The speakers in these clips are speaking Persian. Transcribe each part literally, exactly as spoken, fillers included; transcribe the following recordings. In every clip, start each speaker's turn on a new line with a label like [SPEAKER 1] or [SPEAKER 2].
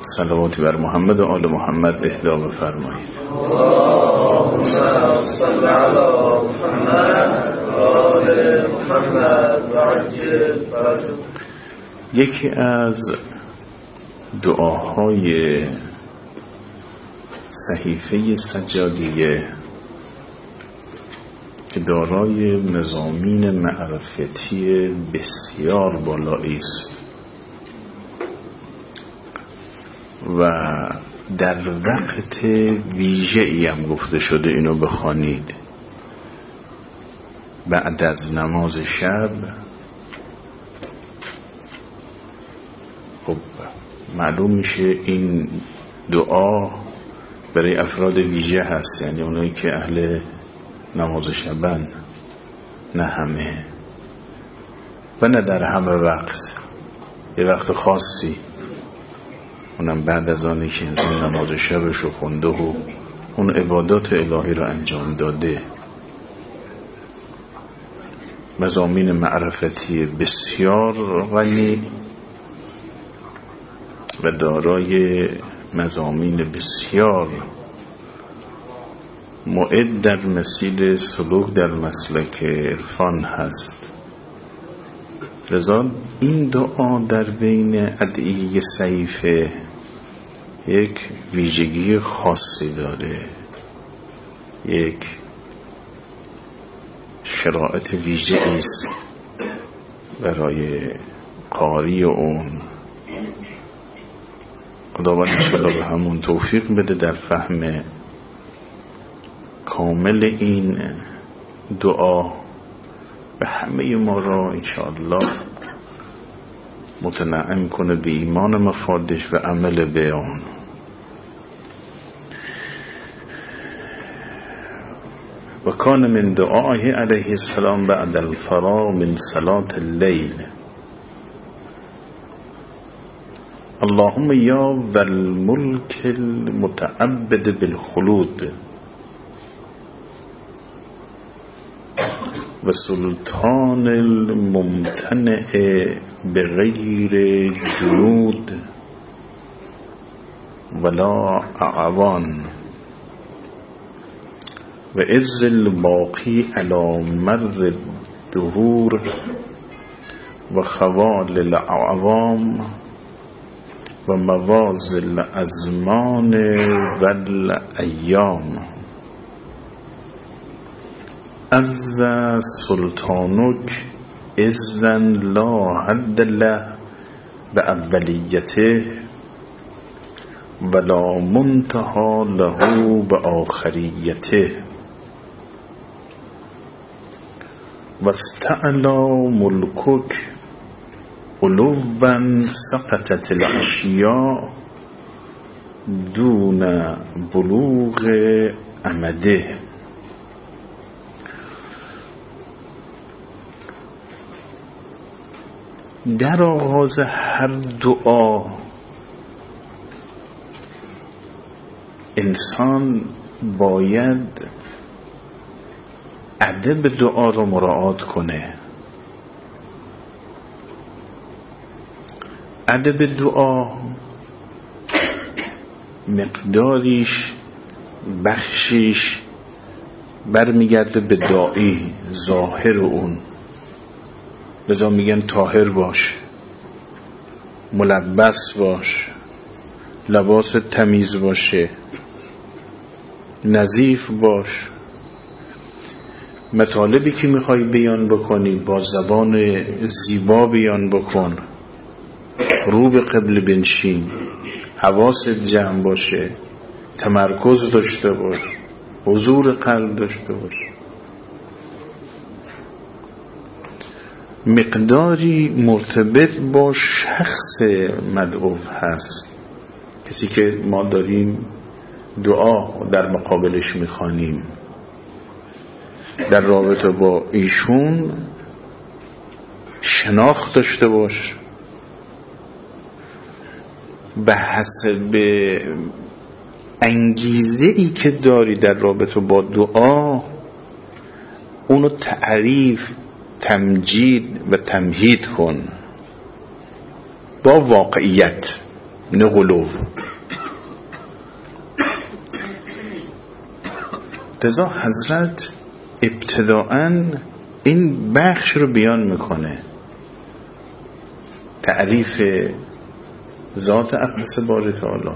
[SPEAKER 1] صلواتی بر محمد و آل محمد اهدا بفرمایید.
[SPEAKER 2] اللهم صل علی محمد و آل محمد و عجل فرجهم.
[SPEAKER 1] یکی از دعاهای صحیفه سجادیه که دارای مضامین معرفتی بسیار بالایی است و در وقت ویژه‌ای هم گفته شده اینو بخوانید بعد از نماز شب. خب معلوم میشه این دعا برای افراد ویژه هست، یعنی اونایی که اهل نماز شبن، نه همه و نه در همه وقت، یه وقت خاصی، اونم بعد از آنی که انسان نماز شبش رو خونده و اون عبادات الهی رو انجام داده. مضامین معرفتی بسیار غنی و دارای مضامین بسیار معد در مسیر سلوک در مسلک عرفان هست. لذا این دعا در بین ادعیه صحیفه یک ویژگی خاصی داره، یک شرایط ویژه است برای قاری اون. خداوند انشاءالله به همون توفیق بده در فهم کامل این دعا و همه ما را انشاءالله متنعم کنه به ایمان مفادش و عمل به آن. و کان من دعائه علیه السلام بعد الفراغ من صلاة اللیل اللهم یا والملک المتعبد بالخلود و سلطان الممتنع بغیر جنود ولا اعوان و عز الباقی علی مر الدهور و خوال الاعوام و مواز الازمان و الایام عز سلطانک عزن لا حد له به اولیته ولا منتهى له به آخریته و استعلا ملکک علوا سقطت الاشیاء دون بلوغ امده. در آغاز هر دعا انسان باید ادب دعا رو مراعات کنه. ادب دعا مقداریش بخشیش برمیگرده به داعی، ظاهر اون. لذا میگن طاهر باش، ملبس باش، لباس تمیز باشه، نظیف باش. مطالبی که میخوای بیان بکنی با زبان زیبا بیان بکن، رو به قبل بنشین، حواست جمع باشه، تمرکز داشته باش، حضور قلب داشته باش. مقداری مرتبط با شخص مدعو هست، کسی که ما داریم دعا در مقابلش میخوانیم. در رابطه با ایشون شناخت داشته باش، به حسب انگیزه ای که داری در رابطه با دعا اونو تعریف، تمجید و تمهید کن با واقعیت. نه غلو. لذا حضرت ابتداءً این بخش رو بیان میکنه، تعریف ذات اقدس باری تعالی،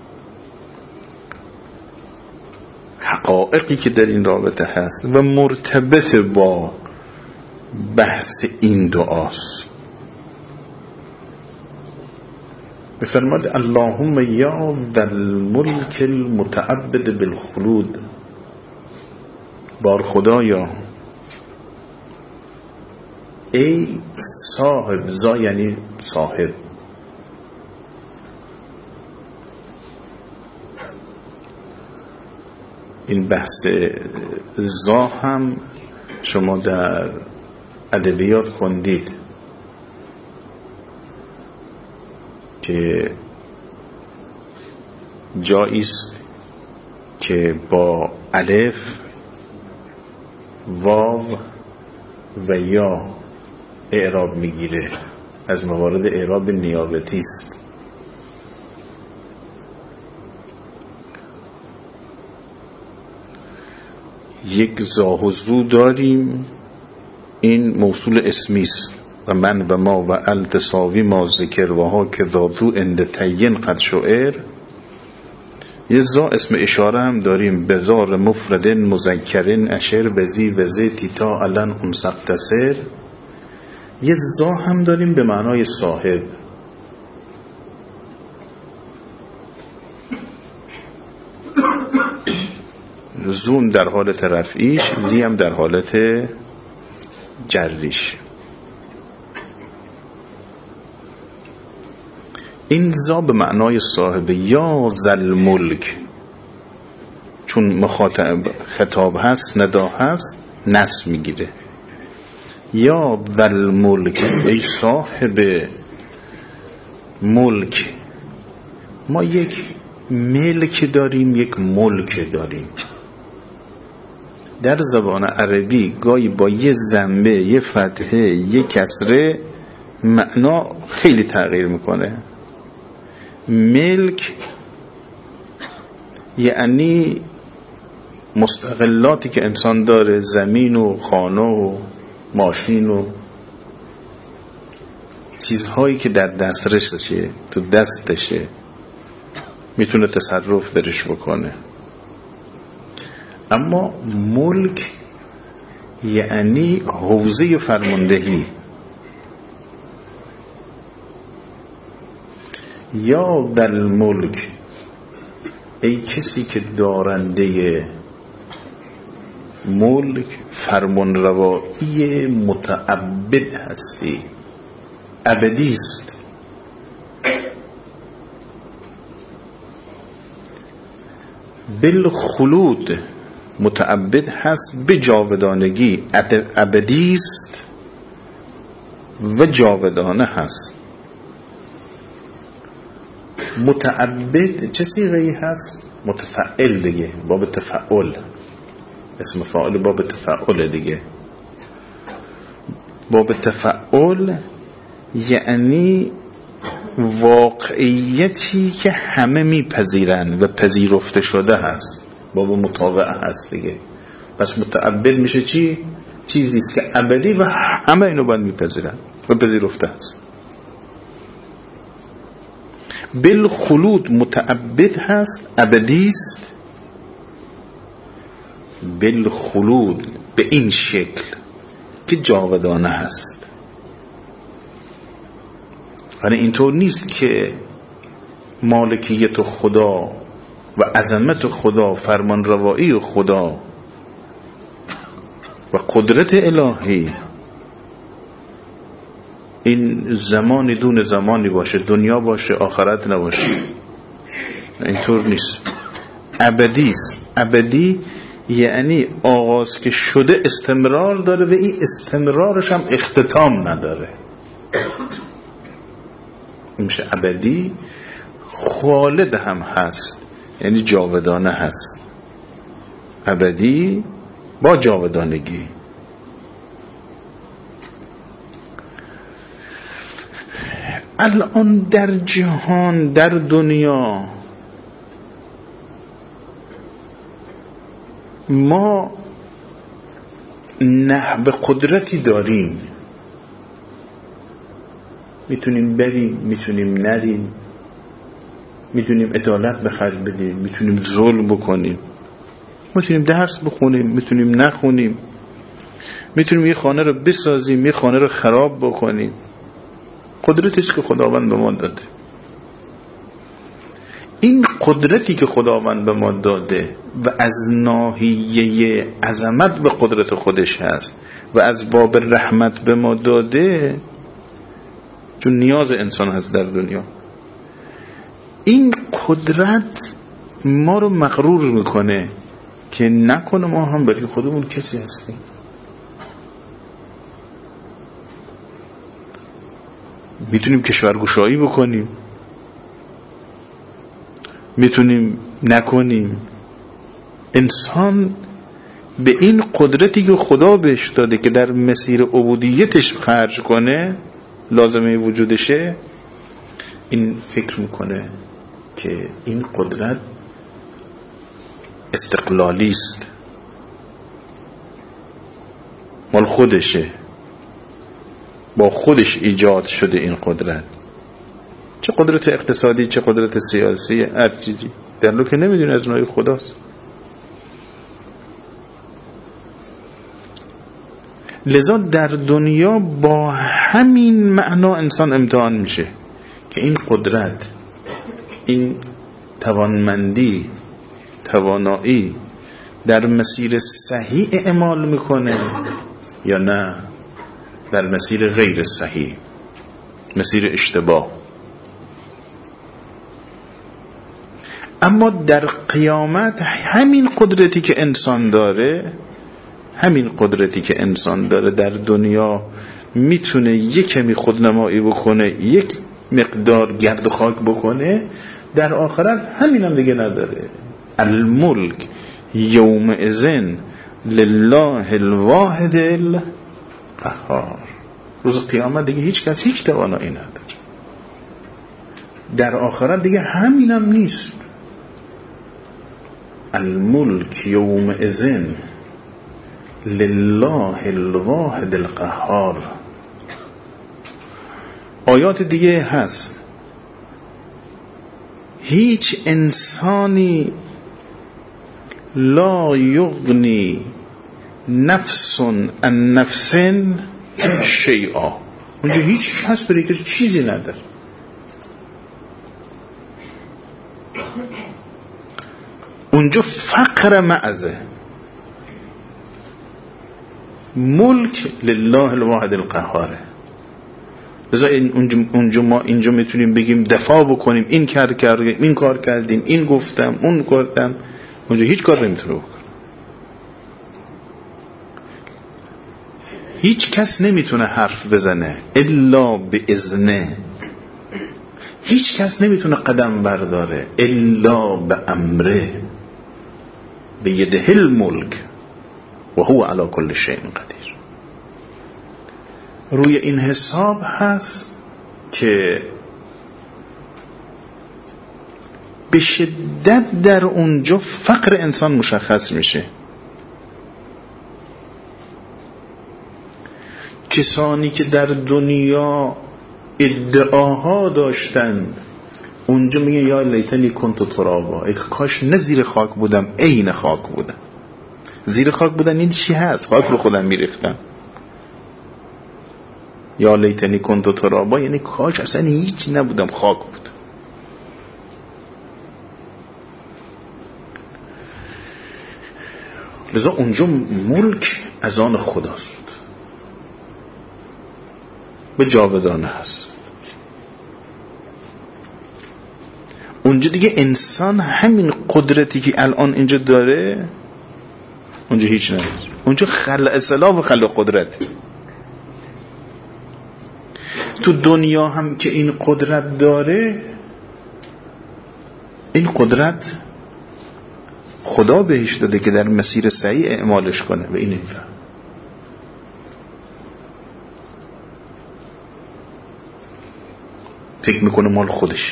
[SPEAKER 1] حقایقی که در این رابطه هست و مرتبط با بحث این دعاست. بفرماد اللهم یا ذا الملک المتعبد بالخلود، بار خدایا ای صاحب، زا یعنی صاحب، این بحث زا هم شما در ادبیات خوندید که جاییست که با الف، واو و یا اعراب میگیره، از موارد اعراب نیابتی است. یک زا و زو داریم، این موصول اسمی است و من و ما و ال تساوی ما ذکر و ها که ذو اند تین قد شعر. یه زا اسم اشاره هم داریم، بزار مفردن مذکرن اشر بزی وزی تیتا علن امسقتصر. یه زا هم داریم به معنای صاحب، زون در حالت رفعیش، زی هم در حالت جریش. این زا به معنای صاحب، یا ذل ملک، چون مخاطب خطاب هست، ندا هست، نس میگیره. یا ذل ملک، ای صاحب ملک. ما یک ملک داریم، یک ملک داریم. در زبان عربی گاهی با یه ضمه، یه فتحه، یه کسره معنا خیلی تغییر میکنه. ملک یعنی مستقلاتی که انسان داره، زمین و خانه و ماشین و چیزهایی که در دسترسشه، تو دستشه، میتونه تصرف درش بکنه. اما ملک یعنی حوزه فرماندهی. یا در ملک، ای کسی که دارنده ملک، فرمانروایی متعبد هستی، ابدی است. بالخلود، متعبد هست به جاودانگی، ابدی است و جاودانه هست. متعبد چه صیغه‌ای هست؟ متفعل دیگه، باب تفعل، اسم فاعل باب تفعل دیگه. باب تفعل یعنی واقعیتی که همه میپذیرن و پذیرفته شده هست، باب مطابعه هست دیگه. پس متعبد میشه چی؟ چیزی است که ابدی و همه اینو باید میپذیرن و پذیرفته هست. بالخلود متعبد هست، ابدی است. بالخلود به این شکل که جاودانه هست. یعنی اینطور نیست که مالکیت خدا و عظمت خدا، فرمانروایی خدا و قدرت الهی این زمانی دون زمانی باشه، دنیا باشه آخرت نباشه. اینطور نیست، ابدی است. ابدی یعنی آغاز که شده استمرار داره و این استمرارش هم اختتام نداره. میشه ابدی. خالد هم هست، یعنی جاودانه هست. ابدی با جاودانگی. الان در جهان، در دنیا ما نحو قدرتی داریم، میتونیم بریم، میتونیم نریم، میتونیم عدالت به خرج بدیم، میتونیم ظلم بکنیم، میتونیم درس بخونیم، میتونیم نخونیم، میتونیم یه خانه رو بسازیم، یه خانه رو خراب بکنیم. قدرتش که خداوند به ما داده. این قدرتی که خداوند به ما داده و از ناحیه عظمت به قدرت خودش هست و از باب رحمت به ما داده، چون نیاز انسان هست در دنیا، این قدرت ما رو مغرور میکنه که نکنه ما هم برای خودمون کسی هستیم. میتونیم کشورگشایی بکنیم، میتونیم نکنیم. انسان به این قدرتی که خدا بهش داده که در مسیر عبودیتش خرج کنه، لازمه وجودشه، این فکر میکنه که این قدرت استقلالی است، مال خودشه، با خودش ایجاد شده این قدرت. چه قدرت اقتصادی، چه قدرت سیاسی، هر چیزی، در لو که نمیدونه از نوع خداست. لذا در دنیا با همین معنا انسان امتحان میشه که این قدرت، این توانمندی، توانایی در مسیر صحیح اعمال میکنه یا نه در مسیر غیر صحیح، مسیر اشتباه. اما در قیامت همین قدرتی که انسان داره، همین قدرتی که انسان داره در دنیا میتونه یک کمی خودنمایی بکنه، یک مقدار گرد و خاک بکنه، در آخرت همین هم دیگه نداره. الملک یومئذ لله الواحد القهار. روز قیامت دیگه هیچ کس هیچ توانایی نداره. در آخرت دیگه همین هم نیست. الملک یومئذ لله الواحد القهار. آیات دیگه هست، هیچ انسانی لا یغنی نفس عن نفس شیئا. اونجا هیچ کس برای کسی چیزی نداره. اونجا فقر معزه. ملک لله الواحد القهاره. لذا اونجا ما اینجا میتونیم بگیم دفاع بکنیم، این کار کردیم، این کار کردیم، این گفتم، اون کردم. اونجا هیچ کار نمیتونه بکنه. هیچ کس نمیتونه حرف بزنه الا به اذنه. هیچ کس نمیتونه قدم برداره الا به امره. به یده الملک و هو علی کل شیء قدیر. روی این حساب هست که به شدت در اونجا فقر انسان مشخص میشه. کسانی که در دنیا ادعاها داشتند اونجا میگه یا لیتنی کنت ترابا، ای کاش نه زیر خاک بودم، عین خاک بودم. زیر خاک بودن این چی هست؟ خاک رو خودم میریختم. یا لیتنی کنت ترابا یعنی کاش اصلا هیچ نبودم، خاک بود. لذا اونجا ملک از آن خداست، به جاودانه هست. اونجا دیگه انسان همین قدرتی که الان اینجا داره اونجا هیچ نداره. اونجا خلق اصلاح و خلق قدرت. تو دنیا هم که این قدرت داره، این قدرت خدا بهش داده که در مسیر صحیح اعمالش کنه. و این نمیفهم. فکر میکنه مال خودش،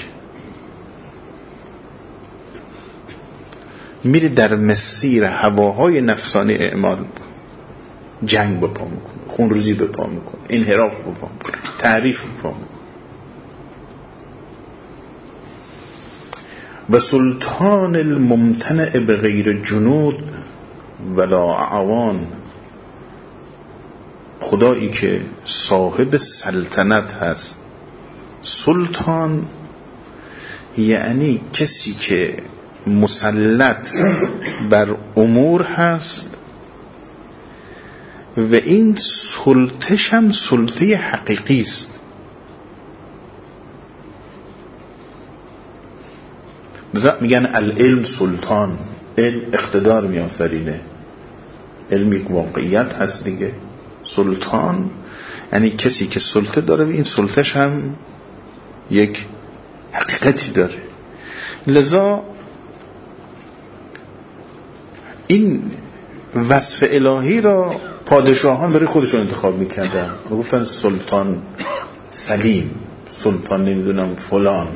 [SPEAKER 1] میره در مسیر هواهای نفسانی اعمال، جنگ بپا میکنه، خونریزی بپا میکنه، انحراف بپا میکنه، تعریف بپا میکنه. و سلطان الممتنع به غیر جنود ولا اعوان، خدایی که صاحب سلطنت هست. سلطان یعنی کسی که مسلط بر امور هست و این سلطش هم سلطه حقیقی است. بذات میگن العلم سلطان، علم اقتدار میآفرینه، علم یک واقعیت هست دیگه. سلطان یعنی کسی که سلطه داره و این سلطش هم یک حقیقتی داره. لذا این وصف الهی را پادشاهان برای خودشون انتخاب میکردن، گفتن سلطان سلیم، سلطان نمیدونم فلان.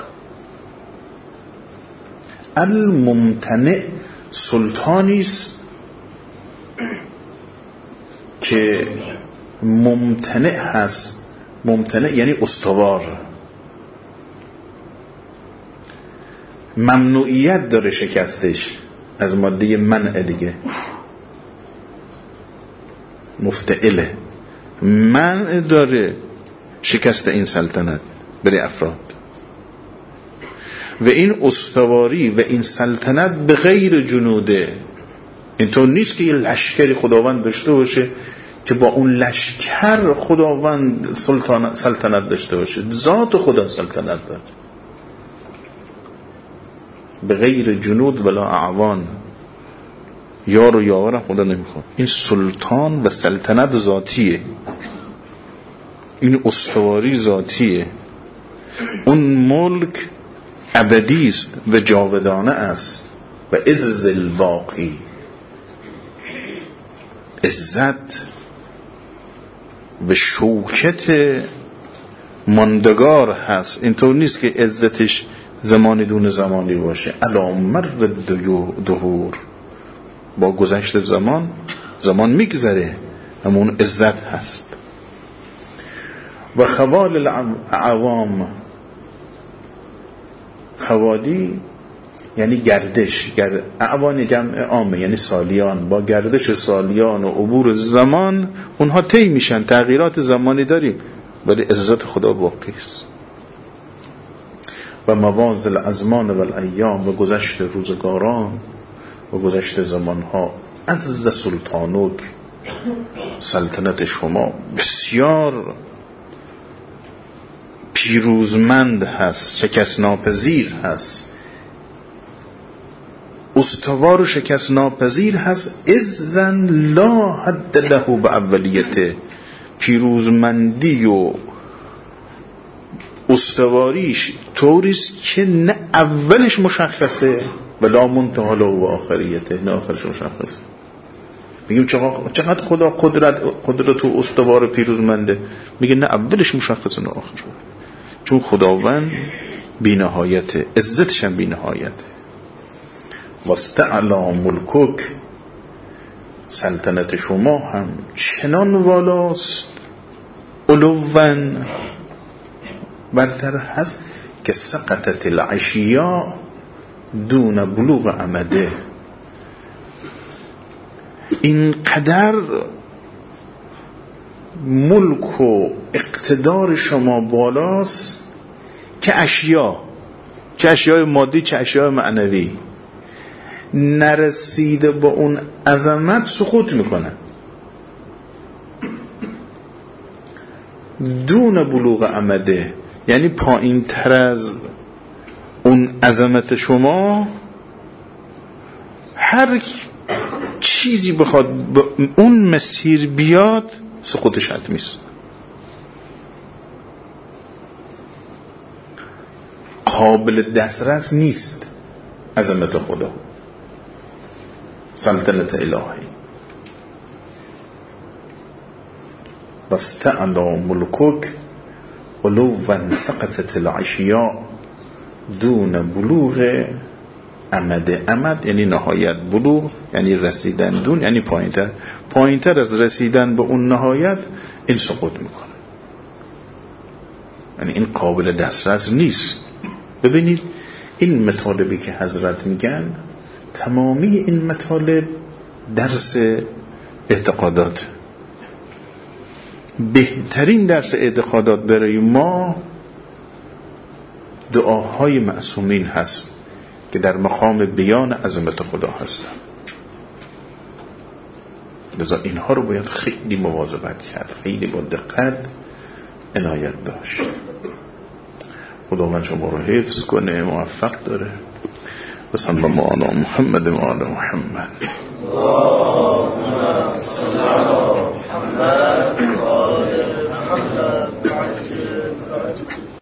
[SPEAKER 1] الممتنع سلطانیست که ممتنع هست. ممتنع یعنی استوار، ممنوعیت داره شکستش، از ماده منع دیگه، مفتعله، منع داره شکست این سلطنت برای افراد. و این استواری و این سلطنت به غیر جنوده. اینطور نیست که یه لشکری خداوند داشته باشه که با اون لشکر خداوند سلطنت سلطنت داشته باشه. ذات خدا سلطنت داره به غیر جنود ولا اعوان. یار و یاور خدا نمیخواد. این سلطان و سلطنت ذاتیه، این استواری ذاتیه. اون ملک ابدی است و جاودانه است. و عز الباقی، عزت و شوکت ماندگار هست. اینطور نیست که عزتش زمانی دون زمانی باشه. علی مر دهور، با گذشت زمان زمان میگذره، اما اون عزت هست. و خوال العوام، خوالی یعنی گردش، گرد... اعوان جمع عامه یعنی سالیان. با گردش سالیان و عبور زمان اونها طی میشن. تغییرات زمانی داریم ولی عزت خدا باقی است. و مواز الازمان و الایام، و گذشت روزگاران و گذشت زمانها. عز سلطانک، سلطنت شما بسیار پیروزمند هست، شکست ناپذیر هست، استوار و شکست ناپذیر هست. عزن لا حد له به اولیته، پیروزمندی و استواریش طوریست که نه اولش مشخصه و لا منتهی له و آخریته، نه آخرش مشخصه. میگیم چقدر خدا قدرت قدرت و استوار پیروزمنده، میگه نه اولش مشخصه نه آخرش، چون خداوند بی نهایته، عزتش هم بی نهایته. واستعلا ملکک، سلطنت شما هم چنان والاست، علوان برتر هست که سقطت العشیا دون بلوغ امده. اینقدر ملک و اقتدار شما بالاست که اشیا، چه اشیاء مادی چه اشیاء معنوی، نرسیده با اون عظمت سقوط میکنه. دون بلوغ امده یعنی پایین تر از اون عظمت شما هر چیزی بخواد به اون مسیر بیاد سقوطش حتمی است. قابل دسترس نیست عظمت خدا، سلطنت الهی. واستعلا ملکک ولو سقطت العشیاء دون بلوغ امد. امد یعنی نهایت، بلوغ یعنی رسیدن، دون یعنی پایینتر. پایینتر از رسیدن به اون نهایت این سقوط میکنه، یعنی این قابل دسترس نیست. ببینید این مطالبی که حضرت میگن تمامی این مطالب درس اعتقادات. بهترین درس اعتقادات برای ما دعاهای معصومین هست که در مقام بیان عظمت خدا هستن. لذا اینها رو باید خیلی مواظبت کرد، خیلی با دقت عنایت داشت. خداوند شما رو حفظ کنه، موفق داره. و صلی الله علی محمد و آل محمد.
[SPEAKER 2] اللهم صل علی محمد